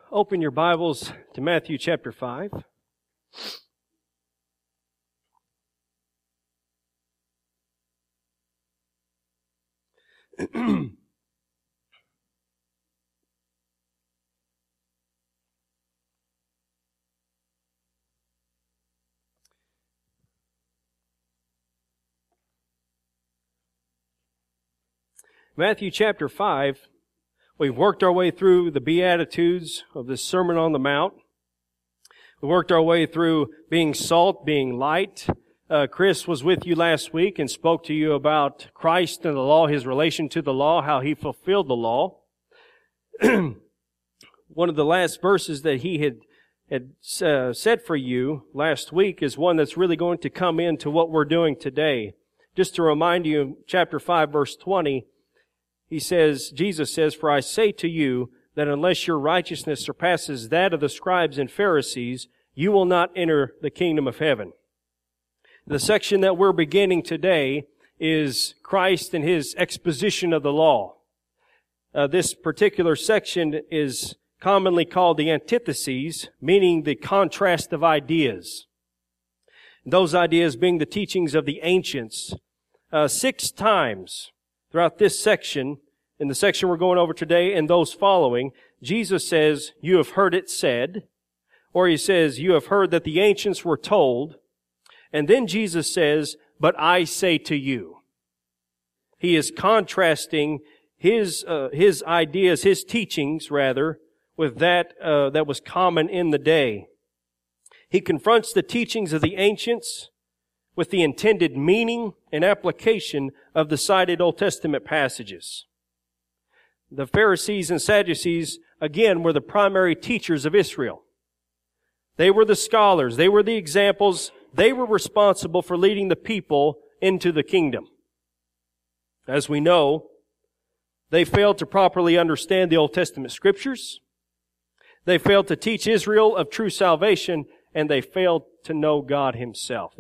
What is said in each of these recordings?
open your Bibles to Matthew chapter 5. Matthew chapter 5, we've worked our way through the Beatitudes of the Sermon on the Mount. We worked our way through being salt, being light. Chris was with you last week and spoke to you about Christ and the law, His relation to the law, how He fulfilled the law. One of the last verses that he had said for you last week is one that's really going to come into what we're doing today. Just to remind you, chapter 5, verse 20, Jesus says, "For I say to you that unless your righteousness surpasses that of the scribes and Pharisees, you will not enter the kingdom of heaven." The section that we're beginning today is Christ and His exposition of the law. This particular section is commonly called the antitheses, meaning the contrast of ideas. Those ideas being the teachings of the ancients. 6 times throughout this section, in the section we're going over today and those following, Jesus says, "You have heard it said," or He says, "You have heard that the ancients were told," and then Jesus says, "But I say to you." He is contrasting His ideas, His teachings rather, with that was common in the day. He confronts the teachings of the ancients with the intended meaning and application of the cited Old Testament passages. The Pharisees and Sadducees, again, were the primary teachers of Israel. They were the scholars. They were the examples. They were responsible for leading the people into the kingdom. As we know, they failed to properly understand the Old Testament scriptures. They failed to teach Israel of true salvation, and they failed to know God Himself.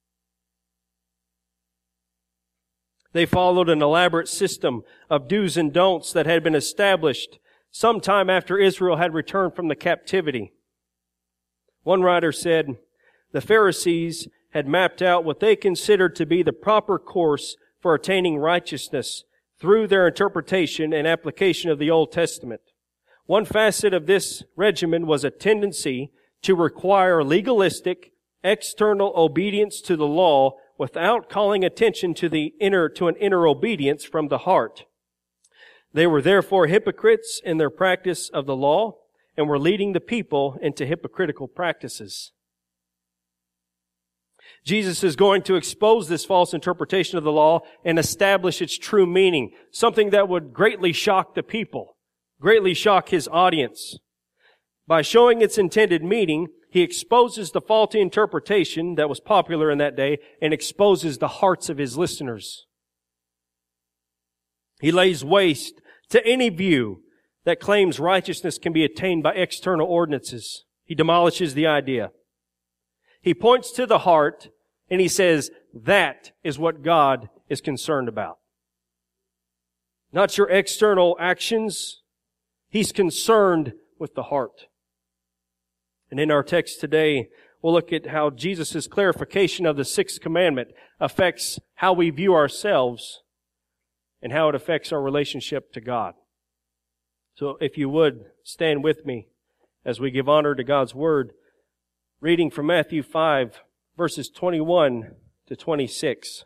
They followed an elaborate system of do's and don'ts that had been established sometime after Israel had returned from the captivity. One writer said, "The Pharisees had mapped out what they considered to be the proper course for attaining righteousness through their interpretation and application of the Old Testament. One facet of this regimen was a tendency to require legalistic, external obedience to the law without calling attention to an inner obedience from the heart. They were therefore hypocrites in their practice of the law and were leading the people into hypocritical practices." Jesus is going to expose this false interpretation of the law and establish its true meaning, something that would greatly shock the people, greatly shock His audience. By showing its intended meaning, He exposes the faulty interpretation that was popular in that day and exposes the hearts of His listeners. He lays waste to any view that claims righteousness can be attained by external ordinances. He demolishes the idea. He points to the heart and He says, that is what God is concerned about. Not your external actions. He's concerned with the heart. And in our text today, we'll look at how Jesus' clarification of the 6th commandment affects how we view ourselves and how it affects our relationship to God. So if you would, stand with me as we give honor to God's Word, reading from Matthew 5, verses 21 to 26.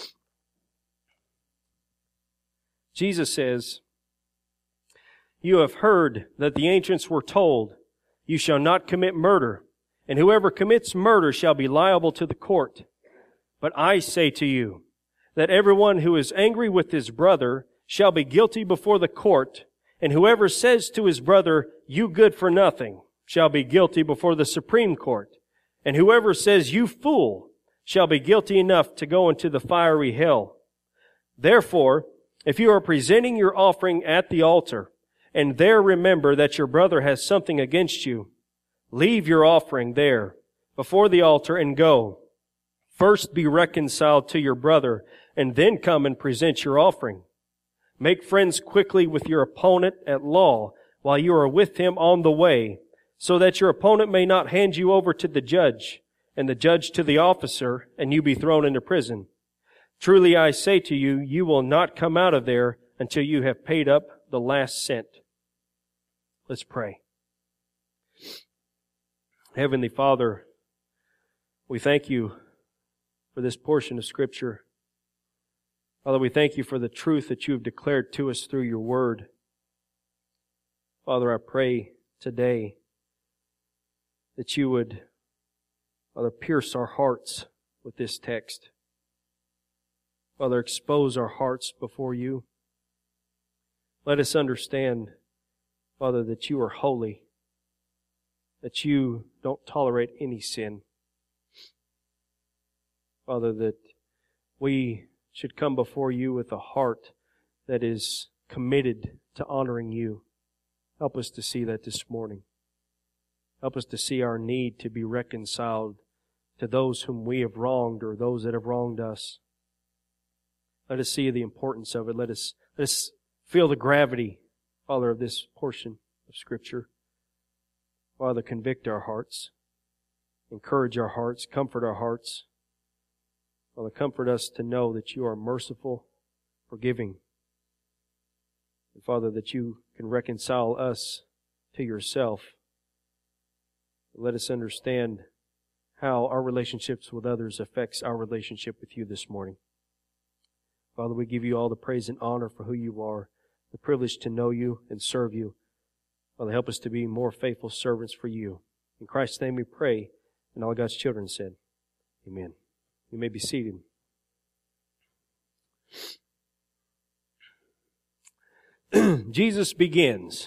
Jesus says, "You have heard that the ancients were told, 'You shall not commit murder, and whoever commits murder shall be liable to the court.' But I say to you that everyone who is angry with his brother shall be guilty before the court, and whoever says to his brother, 'You good for nothing,' shall be guilty before the Supreme Court. And whoever says, 'You fool,' shall be guilty enough to go into the fiery hell. Therefore, if you are presenting your offering at the altar, and there remember that your brother has something against you, leave your offering there before the altar and go. First be reconciled to your brother, and then come and present your offering. Make friends quickly with your opponent at law, while you are with him on the way, so that your opponent may not hand you over to the judge, and the judge to the officer, and you be thrown into prison. Truly I say to you, you will not come out of there until you have paid up the last cent." Let's pray. Heavenly Father, we thank you for this portion of Scripture. Father, we thank you for the truth that you have declared to us through your Word. Father, I pray today that you would, Father, pierce our hearts with this text. Father, expose our hearts before you. Let us understand, Father, that you are holy, that you don't tolerate any sin. Father, that we should come before you with a heart that is committed to honoring you. Help us to see that this morning. Help us to see our need to be reconciled to those whom we have wronged or those that have wronged us. Let us see the importance of it. Let us feel the gravity, Father, of this portion of Scripture. Father, convict our hearts, encourage our hearts, comfort our hearts. Father, comfort us to know that you are merciful, forgiving. And Father, that you can reconcile us to yourself. Let us understand how our relationships with others affects our relationship with you this morning. Father, we give you all the praise and honor for who you are, the privilege to know you and serve you. Father, help us to be more faithful servants for you. In Christ's name we pray, and all God's children said, Amen. You may be seated. Jesus begins.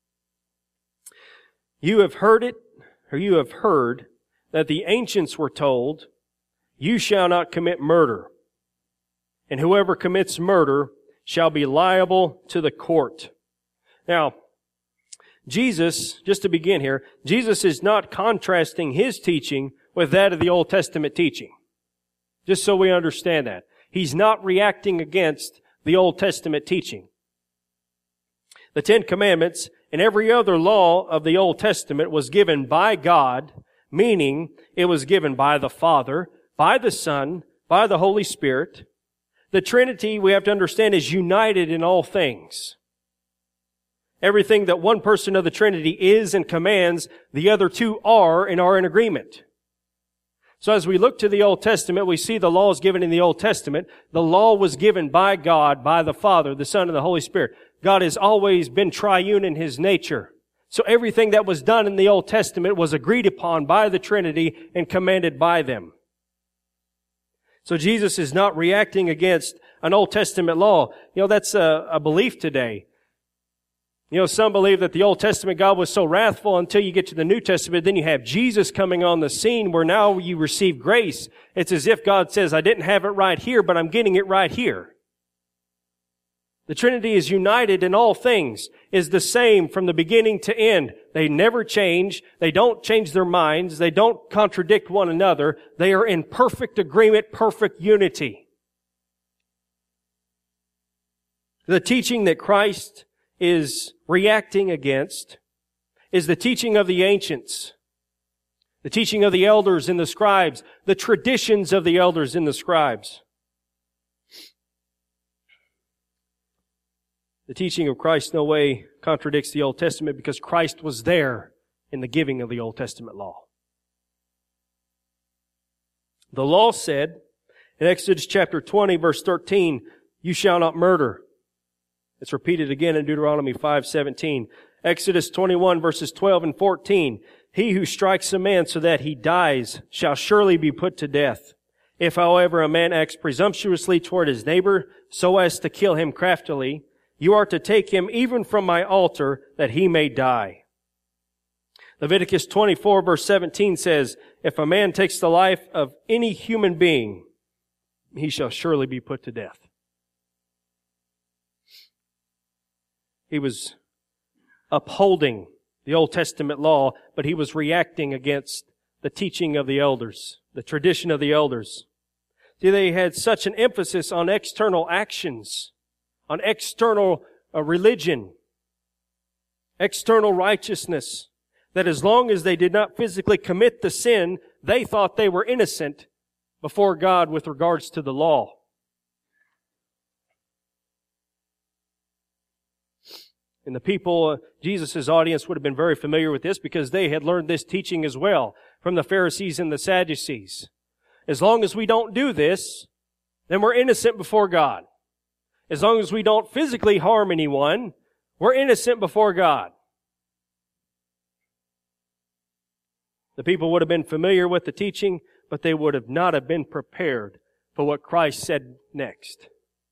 You have heard it, or you have heard that the ancients were told, "You shall not commit murder, and whoever commits murder shall be liable to the court." Now, Jesus, just to begin here, Jesus is not contrasting His teaching with that of the Old Testament teaching. Just so we understand that. He's not reacting against the Old Testament teaching. The Ten Commandments and every other law of the Old Testament was given by God, meaning it was given by the Father, by the Son, by the Holy Spirit. The Trinity, we have to understand, is united in all things. Everything that one person of the Trinity is and commands, the other two are and are in agreement. So as we look to the Old Testament, we see the laws given in the Old Testament. The law was given by God, by the Father, the Son, and the Holy Spirit. God has always been triune in His nature. So everything that was done in the Old Testament was agreed upon by the Trinity and commanded by them. So Jesus is not reacting against an Old Testament law. That's a belief today. Some believe that the Old Testament God was so wrathful until you get to the New Testament. Then you have Jesus coming on the scene where now you receive grace. It's as if God says, I didn't have it right here, but I'm getting it right here. The Trinity is united in all things, is the same from the beginning to end. They never change. They don't change their minds. They don't contradict one another. They are in perfect agreement, perfect unity. The teaching that Christ is reacting against is the teaching of the ancients, the teaching of the elders and the scribes, the traditions of the elders and the scribes. The teaching of Christ no way contradicts the Old Testament because Christ was there in the giving of the Old Testament law. The law said in Exodus chapter 20, verse 13, "You shall not murder." It's repeated again in Deuteronomy 5:17. Exodus 21 verses 12 and 14. "He who strikes a man so that he dies shall surely be put to death. If, however, a man acts presumptuously toward his neighbor so as to kill him craftily, you are to take him even from my altar that he may die." Leviticus 24 verse 17 says, "If a man takes the life of any human being, he shall surely be put to death." He was upholding the Old Testament law, but he was reacting against the teaching of the elders, the tradition of the elders. See, they had such an emphasis on external actions, on external religion. external righteousness. That as long as they did not physically commit the sin, they thought they were innocent before God with regards to the law. And the people, Jesus' audience would have been very familiar with this because they had learned this teaching as well from the Pharisees and the Sadducees. As long as we don't do this, then we're innocent before God. As long as we don't physically harm anyone, we're innocent before God. The people would have been familiar with the teaching, but they would have not have been prepared for what Christ said next.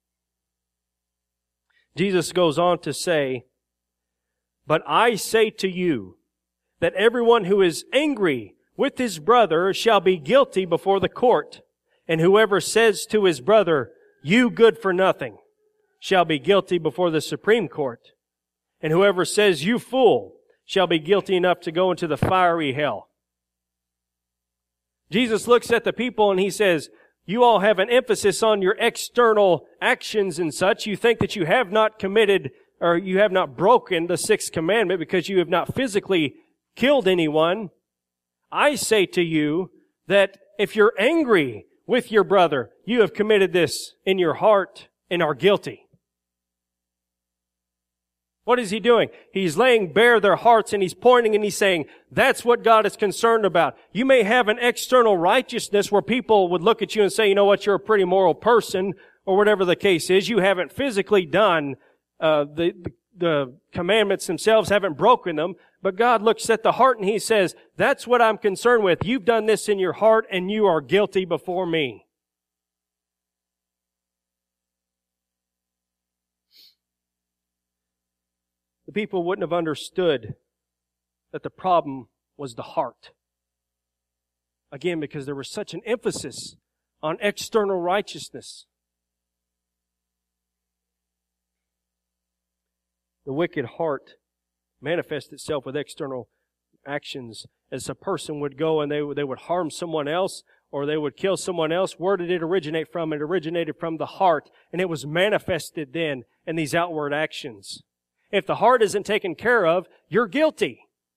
Jesus goes on to say, "But I say to you that everyone who is angry with his brother shall be guilty before the court. And whoever says to his brother, 'You good for nothing,' shall be guilty before the Supreme Court. And whoever says, 'You fool,' shall be guilty enough to go into the fiery hell." Jesus looks at the people and He says, you all have an emphasis on your external actions and such. You think that you have not committed or you have not broken the sixth commandment because you have not physically killed anyone. I say to you that if you're angry with your brother, you have committed this in your heart and are guilty. What is He doing? He's laying bare their hearts and He's pointing and He's saying, that's what God is concerned about. You may have an external righteousness where people would look at you and say, you know what, you're a pretty moral person, or whatever the case is. You haven't physically done the commandments themselves, haven't broken them, but God looks at the heart and He says, that's what I'm concerned with. You've done this in your heart and you are guilty before me. The people wouldn't have understood that the problem was the heart. Again, because there was such an emphasis on external righteousness. The wicked heart manifests itself with external actions. As a person would go and they would harm someone else or they would kill someone else, where did it originate from? It originated from the heart, and it was manifested then in these outward actions. If the heart isn't taken care of, you're guilty.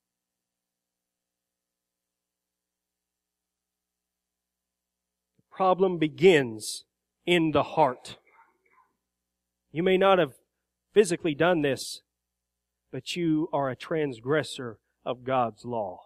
The problem begins in the heart. You may not have physically done this, but you are a transgressor of God's law.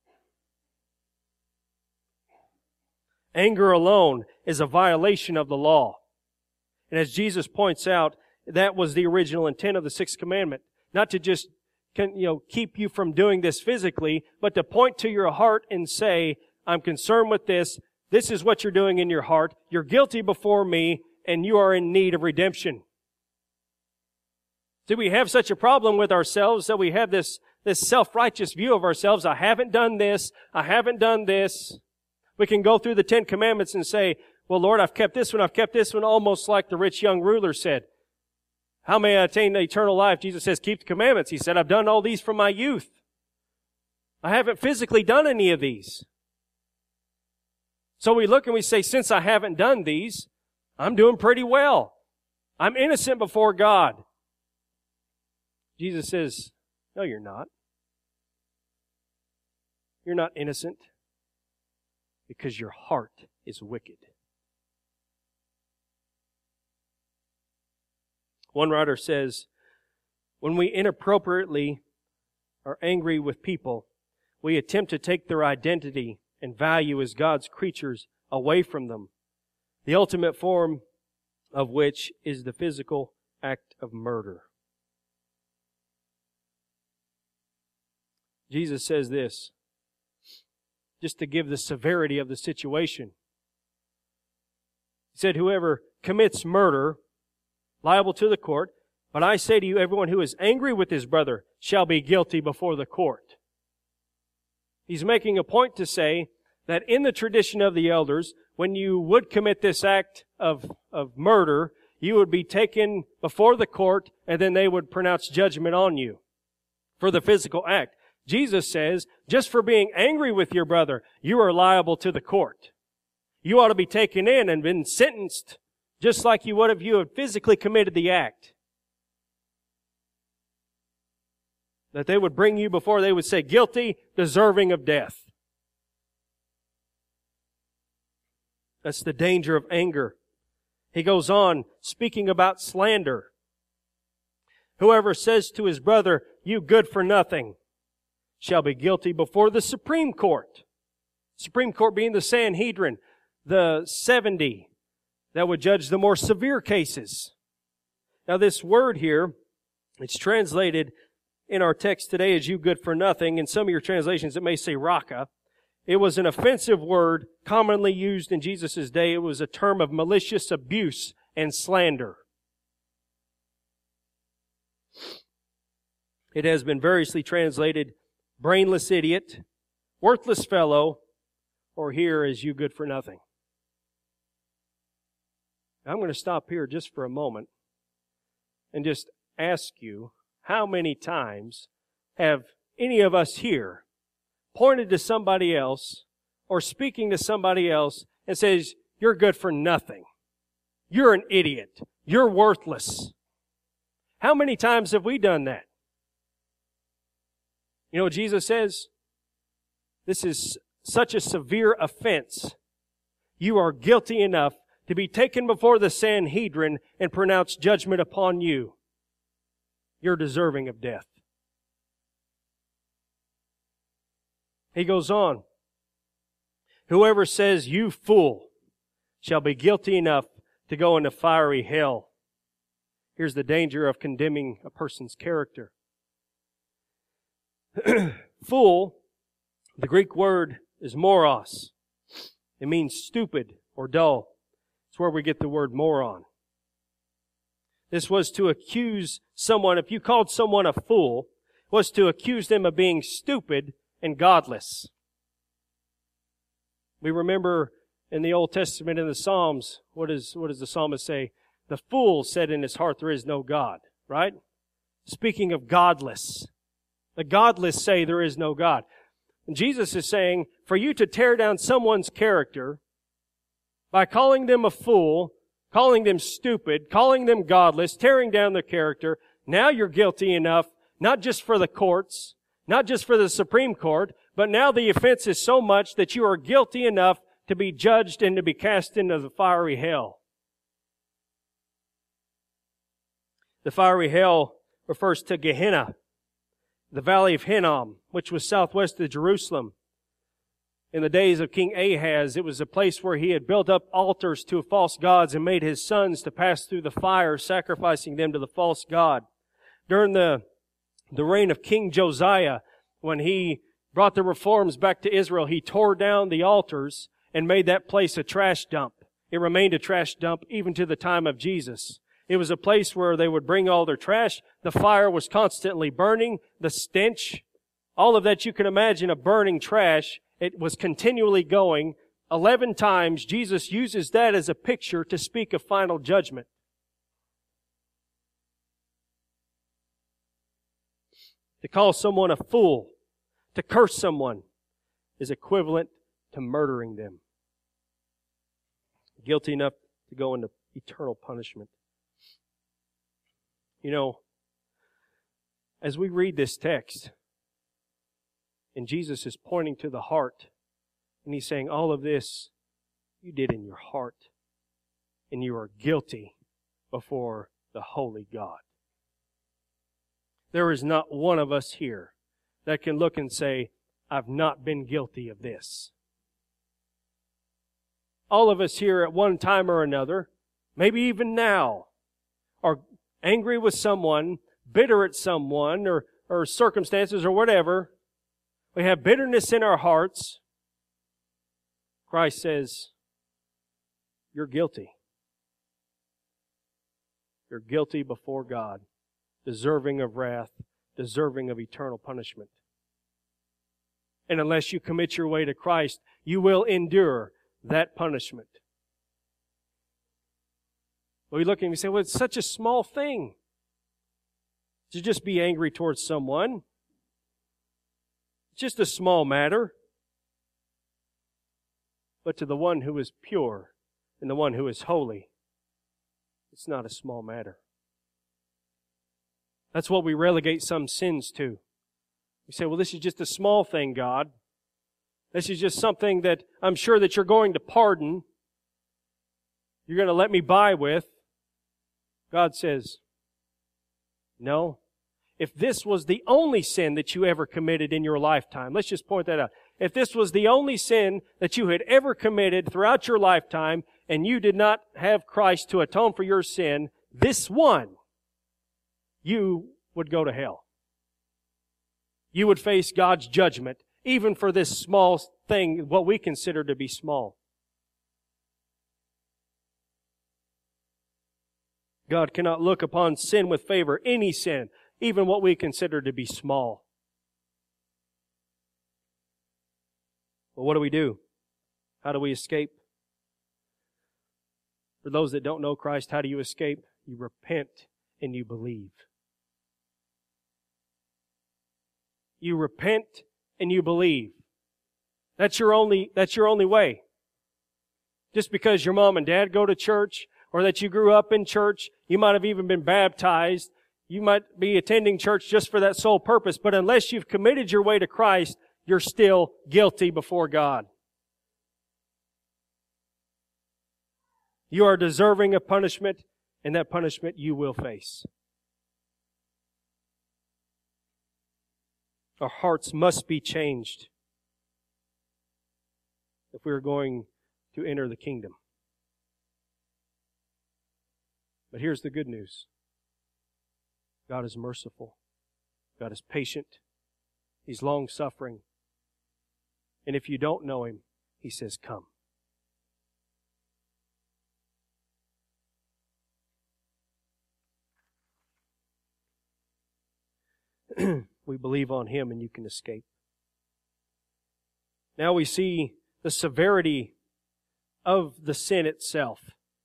Anger alone is a violation of the law. And as Jesus points out, that was the original intent of the sixth commandment. Not to just, keep you from doing this physically, but to point to your heart and say, I'm concerned with this. This is what you're doing in your heart. You're guilty before me, and you are in need of redemption. See, we have such a problem with ourselves that we have this self-righteous view of ourselves. I haven't done this. I haven't done this. We can go through the 10 Commandments and say, well, Lord, I've kept this one, almost like the rich young ruler said. How may I attain eternal life? Jesus says, keep the commandments. He said, I've done all these from my youth. I haven't physically done any of these. So we look and we say, since I haven't done these, I'm doing pretty well. I'm innocent before God. Jesus says, no, you're not. You're not innocent because your heart is wicked. One writer says, when we inappropriately are angry with people, we attempt to take their identity and value as God's creatures away from them, the ultimate form of which is the physical act of murder. Jesus says this, just to give the severity of the situation. He said, whoever commits murder, liable to the court, but I say to you, everyone who is angry with his brother shall be guilty before the court. He's making a point to say that in the tradition of the elders, when you would commit this act of murder, you would be taken before the court and then they would pronounce judgment on you for the physical act. Jesus says, just for being angry with your brother, you are liable to the court. You ought to be taken in and been sentenced just like you would if you had physically committed the act. That they would bring you before, they would say, guilty, deserving of death. That's the danger of anger. He goes on, speaking about slander. Whoever says to his brother, you good for nothing, shall be guilty before the Supreme Court. Supreme Court being the Sanhedrin, the 70 that would judge the more severe cases. Now this word here, it's translated in our text today as you good for nothing. In some of your translations it may say raka. It was an offensive word commonly used in Jesus' day. It was a term of malicious abuse and slander. It has been variously translated brainless idiot, worthless fellow, or here as you good for nothing. I'm going to stop here just for a moment and just ask you, how many times have any of us here pointed to somebody else or speaking to somebody else and says, you're good for nothing. You're an idiot. You're worthless. How many times have we done that? You know what Jesus says? This is such a severe offense. You are guilty enough to be taken before the Sanhedrin and pronounce judgment upon you. You're deserving of death. He goes on. Whoever says, you fool, shall be guilty enough to go into fiery hell. Here's the danger of condemning a person's character. Fool, the Greek word is moros. It means stupid or dull. It's where we get the word moron. This was to accuse someone, if you called someone a fool, was to accuse them of being stupid and godless. We remember in the Old Testament in the Psalms, what does the psalmist say? The fool said in his heart, there is no God, right? Speaking of godless. The godless say there is no God. And Jesus is saying, for you to tear down someone's character by calling them a fool, calling them stupid, calling them godless, tearing down their character, now you're guilty enough, not just for the courts, not just for the Supreme Court, but now the offense is so much that you are guilty enough to be judged and to be cast into the fiery hell. The fiery hell refers to Gehenna, the valley of Hinnom, which was southwest of Jerusalem. In the days of King Ahaz, it was a place where he had built up altars to false gods and made his sons to pass through the fire, sacrificing them to the false god. During the reign of King Josiah, when he brought the reforms back to Israel, he tore down the altars and made that place a trash dump. It remained a trash dump even to the time of Jesus. It was a place where they would bring all their trash. The fire was constantly burning. The stench, all of that you can imagine of burning trash, it was continually going. 11 times Jesus uses that as a picture to speak of final judgment. To call someone a fool, to curse someone, is equivalent to murdering them. Guilty enough to go into eternal punishment. You know, as we read this text, and Jesus is pointing to the heart, and He's saying, all of this you did in your heart, and you are guilty before the holy God. There is not one of us here that can look and say, I've not been guilty of this. All of us here at one time or another, maybe even now, are angry with someone, bitter at someone, or circumstances or whatever. We have bitterness in our hearts. Christ says, you're guilty. You're guilty before God, deserving of wrath, deserving of eternal punishment. And unless you commit your way to Christ, you will endure that punishment. We look and we say, well, it's such a small thing to just be angry towards someone. It's just a small matter. But to the one who is pure and the one who is holy, it's not a small matter. That's what we relegate some sins to. You say, well, this is just a small thing, God. This is just something that I'm sure that you're going to pardon. You're going to let me by with. God says, no. If this was the only sin that you ever committed in your lifetime, let's just point that out. If this was the only sin that you had ever committed throughout your lifetime, and you did not have Christ to atone for your sin, this one, you would go to hell. You would face God's judgment, even for this small thing, what we consider to be small. God cannot look upon sin with favor, any sin, even what we consider to be small. But what do? How do we escape? For those that don't know Christ, how do you escape? You repent and you believe. You repent and you believe. That's your only way. Just because your mom and dad go to church, or that you grew up in church, you might have even been baptized, you might be attending church just for that sole purpose, but unless you've committed your way to Christ, you're still guilty before God. You are deserving of punishment, and that punishment you will face. Our hearts must be changed if we are going to enter the kingdom. But here's the good news. God is merciful. God is patient. He's long-suffering. And if you don't know Him, He says, come. We believe on Him and you can escape. Now we see the severity of the sin itself.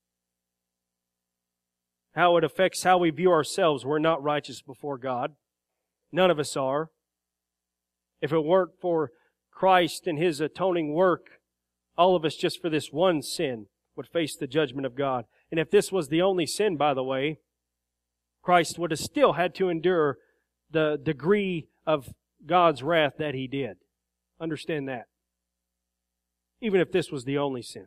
How it affects how we view ourselves. We're not righteous before God. None of us are. If it weren't for Christ and His atoning work, all of us just for this one sin would face the judgment of God. And if this was the only sin, by the way, Christ would have still had to endure the degree of God's wrath that He did. Understand that. Even if this was the only sin.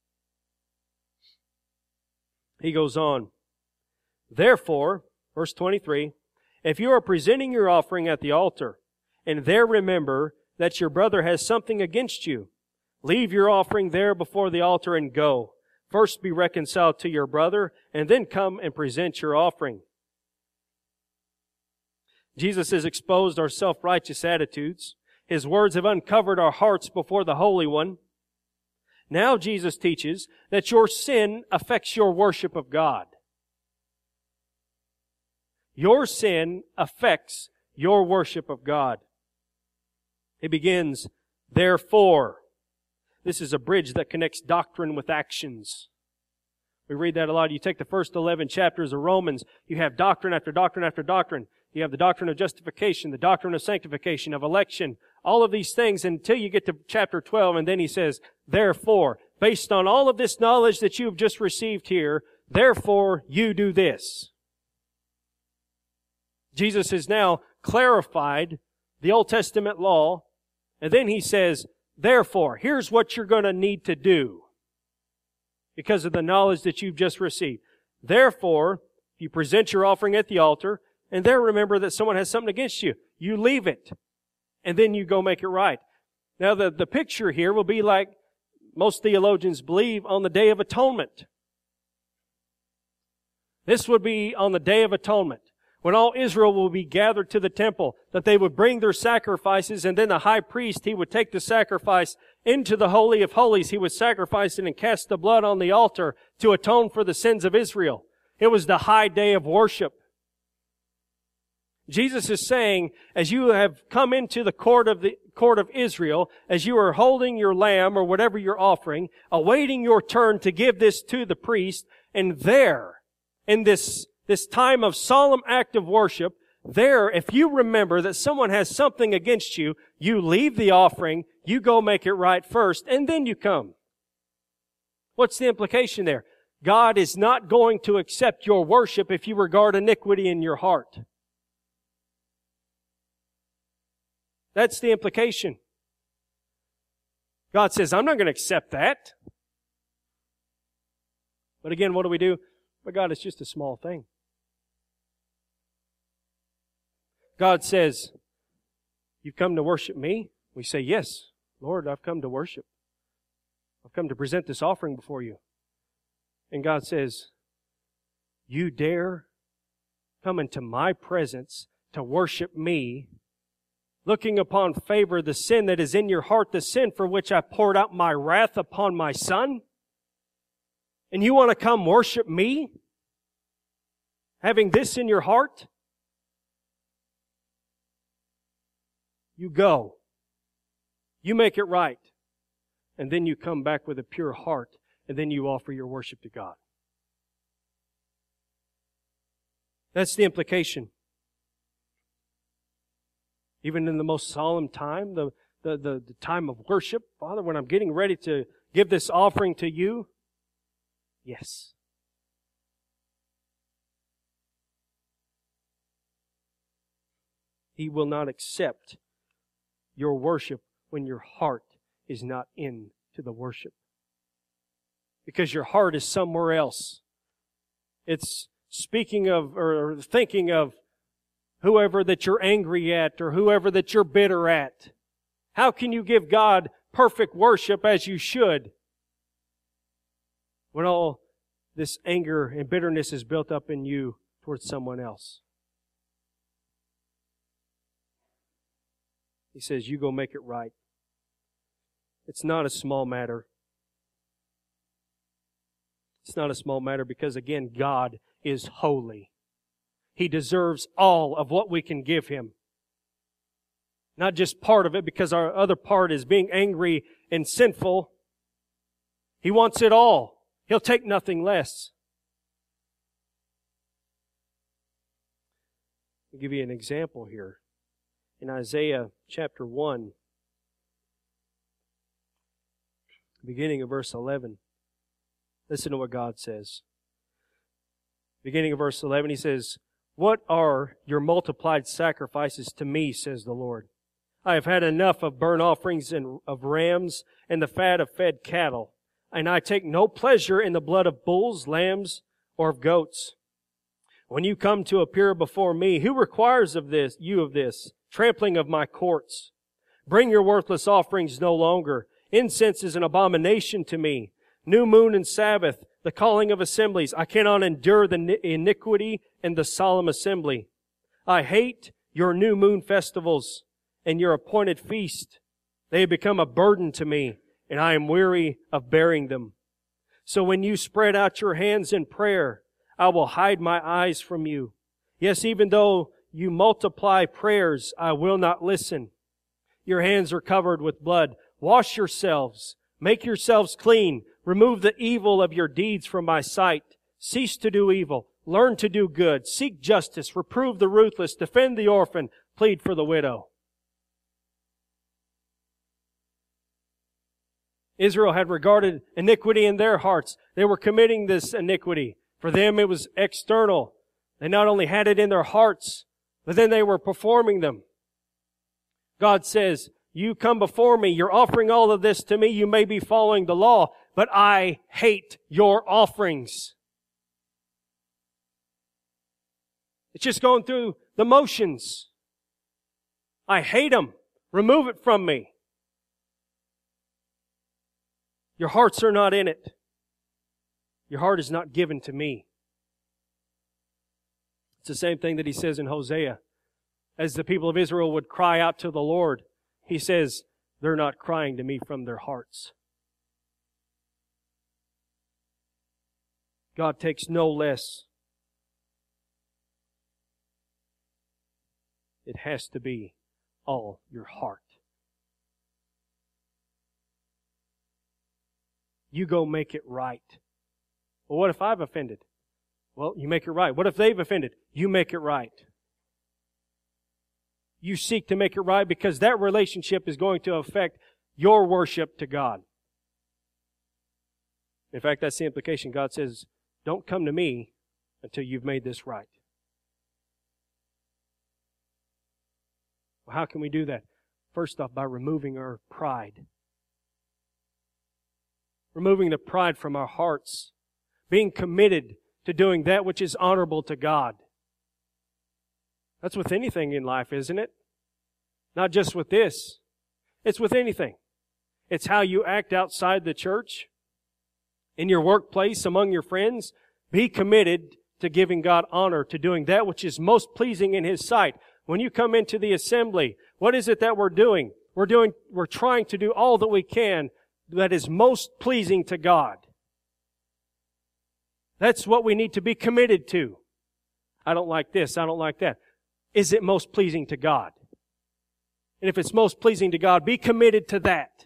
He goes on. Therefore, verse 23, if you are presenting your offering at the altar, and there remember that your brother has something against you, leave your offering there before the altar and go. First be reconciled to your brother, and then come and present your offering. Jesus has exposed our self-righteous attitudes. His words have uncovered our hearts before the Holy One. Now Jesus teaches that your sin affects your worship of God. Your sin affects your worship of God. It begins, therefore. This is a bridge that connects doctrine with actions. We read that a lot. You take the first 11 chapters of Romans, you have doctrine after doctrine after doctrine. You have the doctrine of justification, the doctrine of sanctification, of election, all of these things until you get to chapter 12, and then he says, therefore, based on all of this knowledge that you've just received here, therefore you do this. Jesus has now clarified the Old Testament law, and then he says, therefore, here's what you're going to need to do because of the knowledge that you've just received. Therefore, you present your offering at the altar, and there remember that someone has something against you. You leave it, and then you go make it right. Now, the picture here will be like most theologians believe on the Day of Atonement. This would be on the Day of Atonement, when all Israel will be gathered to the temple, that they would bring their sacrifices, and then the high priest, he would take the sacrifice into the Holy of Holies. He would sacrifice it and cast the blood on the altar to atone for the sins of Israel. It was the high day of worship. Jesus is saying, as you have come into the court of Israel, as you are holding your lamb or whatever you're offering, awaiting your turn to give this to the priest, and there, in this time of solemn act of worship, there, if you remember that someone has something against you, you leave the offering, you go make it right first, and then you come. What's the implication there? God is not going to accept your worship if you regard iniquity in your heart. That's the implication. God says, I'm not going to accept that. But again, what do? But God, it's just a small thing. God says, you've come to worship me? We say, yes, Lord, I've come to worship. I've come to present this offering before you. And God says, you dare come into my presence to worship me, looking upon favor the sin that is in your heart, the sin for which I poured out my wrath upon my Son? And you want to come worship me? Having this in your heart? You go. You make it right. And then you come back with a pure heart. And then you offer your worship to God. That's the implication. Even in the most solemn time, the time of worship, Father, when I'm getting ready to give this offering to you, yes. He will not accept your worship when your heart is not into the worship. Because your heart is somewhere else. It's speaking of or thinking of whoever that you're angry at or whoever that you're bitter at. How can you give God perfect worship as you should when all this anger and bitterness is built up in you towards someone else? He says, you go make it right. It's not a small matter. It's not a small matter because, again, God is holy. He deserves all of what we can give Him. Not just part of it because our other part is being angry and sinful. He wants it all. He'll take nothing less. I'll give you an example here. In Isaiah chapter 1, beginning of verse 11. Listen to what God says. Beginning of verse 11, He says, what are your multiplied sacrifices to me, says the Lord? I have had enough of burnt offerings and of rams and the fat of fed cattle, and I take no pleasure in the blood of bulls, lambs, or of goats. When you come to appear before me, who requires of you of this, trampling of my courts? Bring your worthless offerings no longer. Incense is an abomination to me. New moon and Sabbath, the calling of assemblies. I cannot endure the iniquity and the solemn assembly. I hate your new moon festivals and your appointed feast. They have become a burden to me, and I am weary of bearing them. So when you spread out your hands in prayer, I will hide my eyes from you. Yes, even though you multiply prayers, I will not listen. Your hands are covered with blood. Wash yourselves. Make yourselves clean. Remove the evil of your deeds from my sight. Cease to do evil. Learn to do good. Seek justice. Reprove the ruthless. Defend the orphan. Plead for the widow. Israel had regarded iniquity in their hearts. They were committing this iniquity. For them it was external. They not only had it in their hearts, but then they were performing them. God says, you come before me, you're offering all of this to me, you may be following the law, but I hate your offerings. It's just going through the motions. I hate them. Remove it from me. Your hearts are not in it. Your heart is not given to me. It's the same thing that He says in Hosea. As the people of Israel would cry out to the Lord, He says, they're not crying to me from their hearts. God takes no less. It has to be all your heart. You go make it right. Well, what if I've offended? Well, you make it right. What if they've offended? You make it right. You seek to make it right because that relationship is going to affect your worship to God. In fact, that's the implication. God says, don't come to me until you've made this right. Well, how can we do that? First off, by removing our pride. Removing the pride from our hearts. Being committed to doing that which is honorable to God. That's with anything in life, isn't it? Not just with this. It's with anything. It's how you act outside the church, in your workplace, among your friends. Be committed to giving God honor, to doing that which is most pleasing in His sight. When you come into the assembly, what is it that we're doing? We're trying to do all that we can that is most pleasing to God. That's what we need to be committed to. I don't like this, I don't like that. Is it most pleasing to God? And if it's most pleasing to God, be committed to that.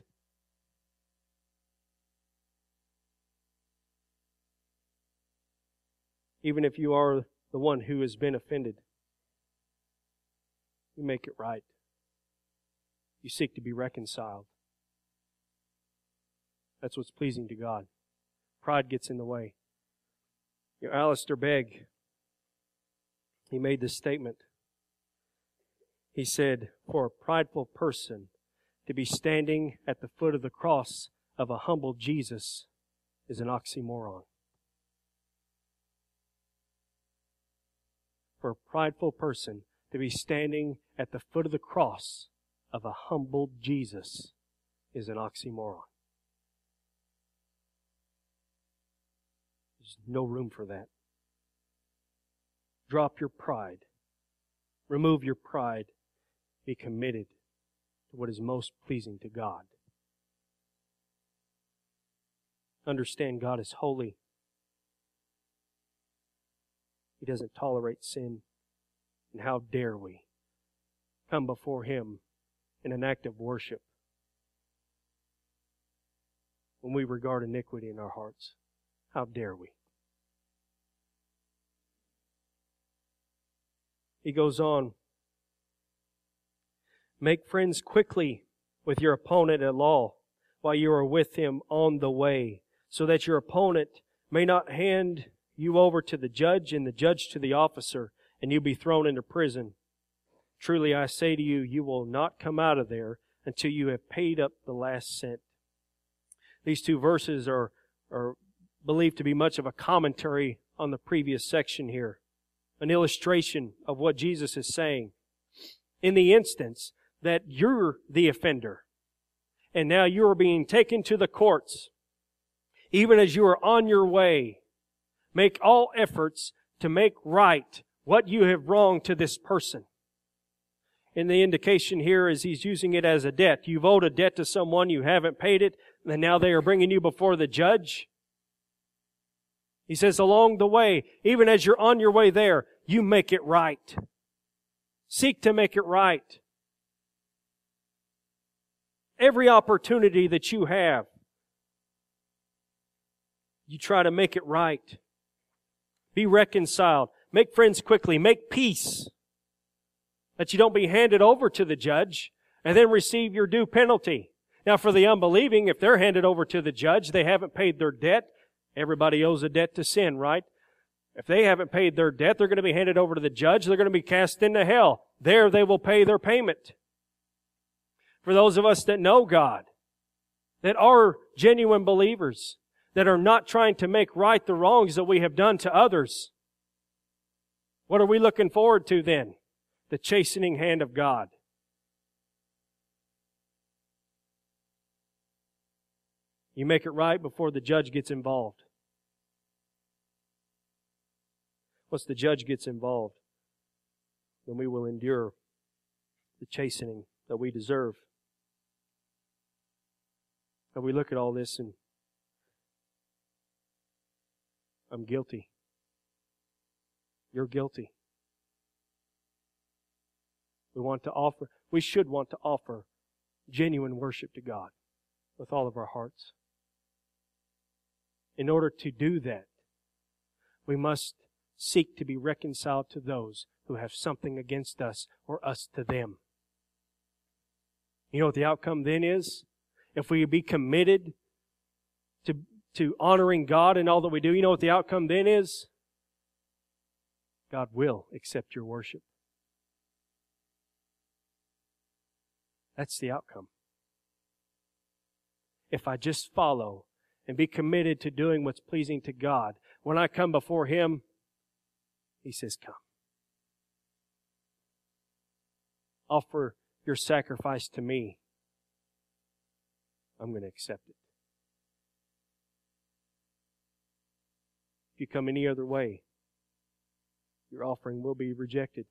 Even if you are the one who has been offended, you make it right. You seek to be reconciled. That's what's pleasing to God. Pride gets in the way. Alistair Begg, he made this statement. He said, for a prideful person to be standing at the foot of the cross of a humble Jesus is an oxymoron. For a prideful person to be standing at the foot of the cross of a humble Jesus is an oxymoron. There's no room for that. Drop your pride. Remove your pride. Be committed to what is most pleasing to God. Understand God is holy. He doesn't tolerate sin. And how dare we come before Him in an act of worship when we regard iniquity in our hearts? How dare we? He goes on, make friends quickly with your opponent at law while you are with him on the way, so that your opponent may not hand you over to the judge and the judge to the officer, and you be thrown into prison. Truly I say to you, you will not come out of there until you have paid up the last cent. These two verses are believed to be much of a commentary on the previous section here. An illustration of what Jesus is saying. In the instance that you're the offender, and now you are being taken to the courts, even as you are on your way, make all efforts to make right what you have wronged to this person. And the indication here is He's using it as a debt. You've owed a debt to someone, you haven't paid it, and now they are bringing you before the judge. He says, along the way, even as you're on your way there, you make it right. Seek to make it right. Every opportunity that you have, you try to make it right. Be reconciled. Make friends quickly. Make peace. That you don't be handed over to the judge and then receive your due penalty. Now for the unbelieving, if they're handed over to the judge, they haven't paid their debt. Everybody owes a debt to sin, right? If they haven't paid their debt, they're going to be handed over to the judge. They're going to be cast into hell. There they will pay their payment. For those of us that know God, that are genuine believers, that are not trying to make right the wrongs that we have done to others, what are we looking forward to then? The chastening hand of God. You make it right before the judge gets involved. Once the judge gets involved, then we will endure the chastening that we deserve. And we look at all this and I'm guilty. You're guilty. We should want to offer genuine worship to God with all of our hearts. In order to do that, we must seek to be reconciled to those who have something against us or us to them. You know what the outcome then is? If we be committed to honoring God in all that we do, you know what the outcome then is? God will accept your worship. That's the outcome. If I just follow and be committed to doing what's pleasing to God, when I come before Him, He says, come. Offer your sacrifice to me. I'm going to accept it. If you come any other way, your offering will be rejected.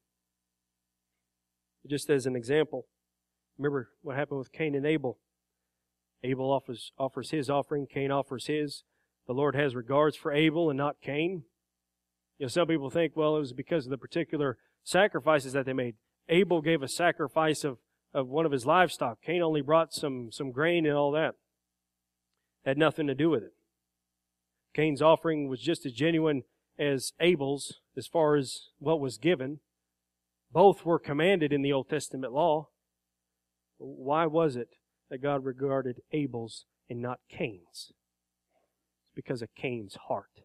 Just as an example, remember what happened with Cain and Abel. Abel offers his offering, Cain offers his. The Lord has regards for Abel and not Cain. You know, some people think, well, it was because of the particular sacrifices that they made. Abel gave a sacrifice of one of his livestock. Cain only brought some grain and all that. Had nothing to do with it. Cain's offering was just as genuine as Abel's as far as what was given. Both were commanded in the Old Testament law. Why was it that God regarded Abel's and not Cain's? It's because of Cain's heart.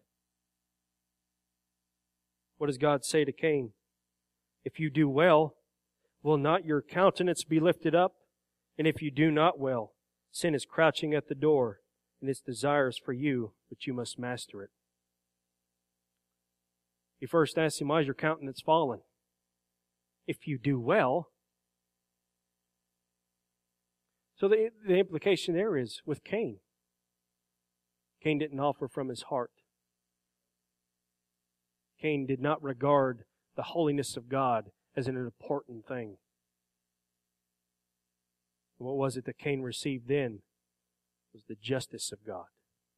What does God say to Cain? If you do well, will not your countenance be lifted up? And if you do not well, sin is crouching at the door, and its desires for you, but you must master it. He first asked him, why is your countenance fallen? If you do well. So the implication there is with Cain. Cain didn't offer from his heart. Cain did not regard the holiness of God as an important thing. And what was it that Cain received then? It was the justice of God.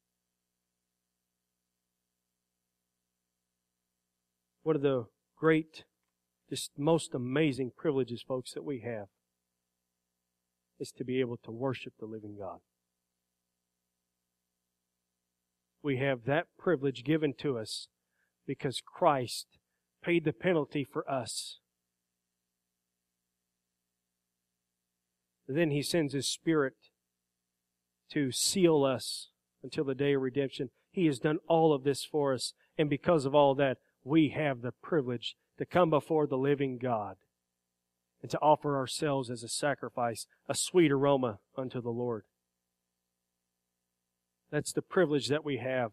One of the great, just most amazing privileges, folks, that we have is to be able to worship the living God. We have that privilege given to us because Christ paid the penalty for us. Then He sends His Spirit to seal us until the day of redemption. He has done all of this for us, and because of all that, we have the privilege to come before the living God and to offer ourselves as a sacrifice, a sweet aroma unto the Lord. That's the privilege that we have.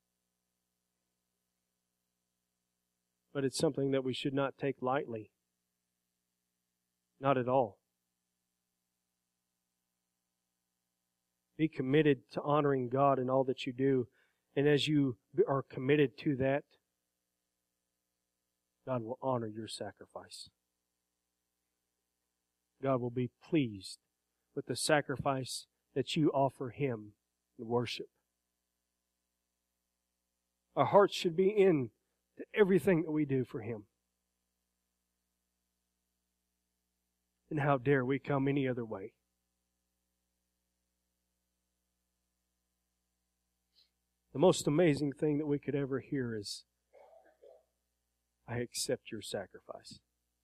But it's something that we should not take lightly. Not at all. Be committed to honoring God in all that you do. And as you are committed to that, God will honor your sacrifice. God will be pleased with the sacrifice that you offer Him in worship. Our hearts should be in to everything that we do for Him. And how dare we come any other way? The most amazing thing that we could ever hear is, I accept your sacrifice.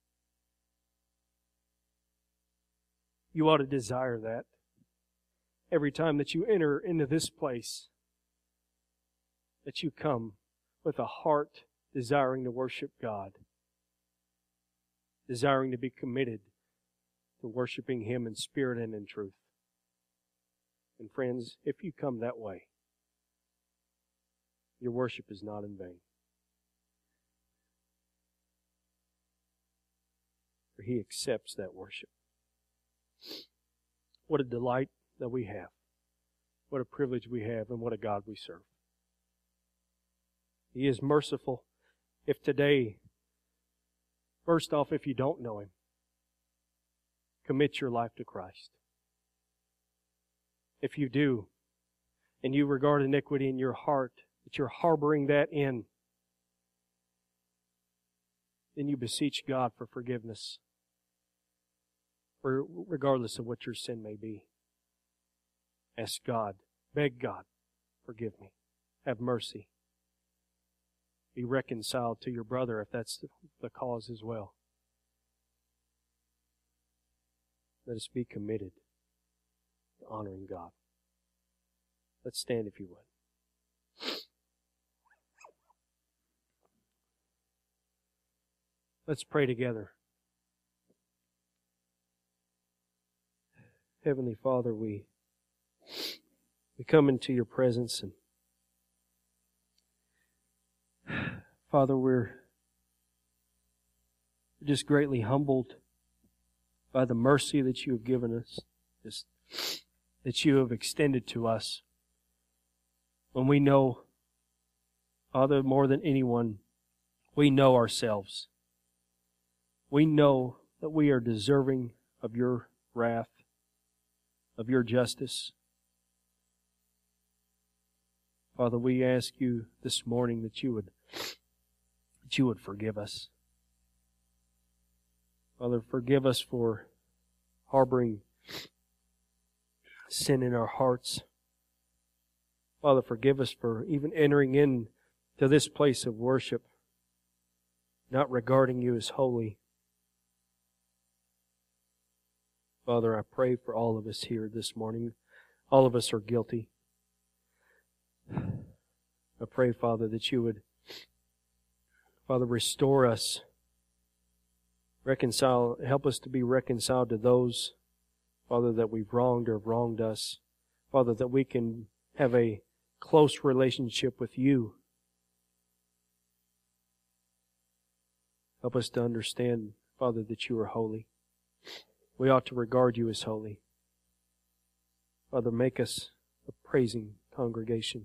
You ought to desire that every time that you enter into this place, that you come with a heart desiring to worship God, desiring to be committed to worshiping Him in spirit and in truth. And friends, if you come that way, your worship is not in vain. For He accepts that worship. What a delight that we have. What a privilege we have, and what a God we serve. He is merciful. If today, first off, if you don't know Him, commit your life to Christ. If you do, and you regard iniquity in your heart, that you're harboring that in, then you beseech God for forgiveness, regardless of what your sin may be. Ask God, beg God, forgive me, have mercy. Be reconciled to your brother if that's the cause as well. Let us be committed to honoring God. Let's stand if you would. Let's pray together. Heavenly Father, we come into your presence, and Father, we're just greatly humbled by the mercy that you have given us, just that you have extended to us. When we know, Father, more than anyone, we know ourselves. We know that we are deserving of your wrath, of your justice. Father, we ask you this morning that you would forgive us. Father, forgive us for harboring sin in our hearts. Father, forgive us for even entering into this place of worship, not regarding you as holy. Father, I pray for all of us here this morning. All of us are guilty. I pray, Father, that you would, Father, restore us. Help us to be reconciled to those, Father, that we've wronged or have wronged us. Father, that we can have a close relationship with you. Help us to understand, Father, that you are holy. We ought to regard you as holy. Father, make us a praising congregation.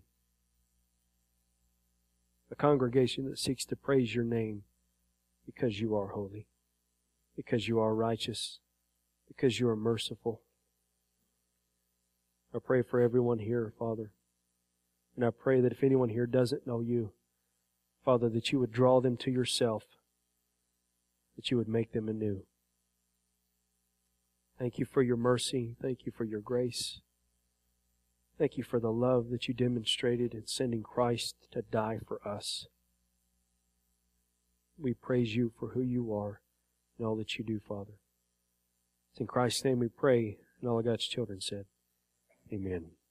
A congregation that seeks to praise your name because you are holy, because you are righteous, because you are merciful. I pray for everyone here, Father. And I pray that if anyone here doesn't know you, Father, that you would draw them to yourself, that you would make them anew. Thank you for your mercy. Thank you for your grace. Thank you for the love that you demonstrated in sending Christ to die for us. We praise you for who you are and all that you do, Father. It's in Christ's name we pray, and all of God's children said, Amen.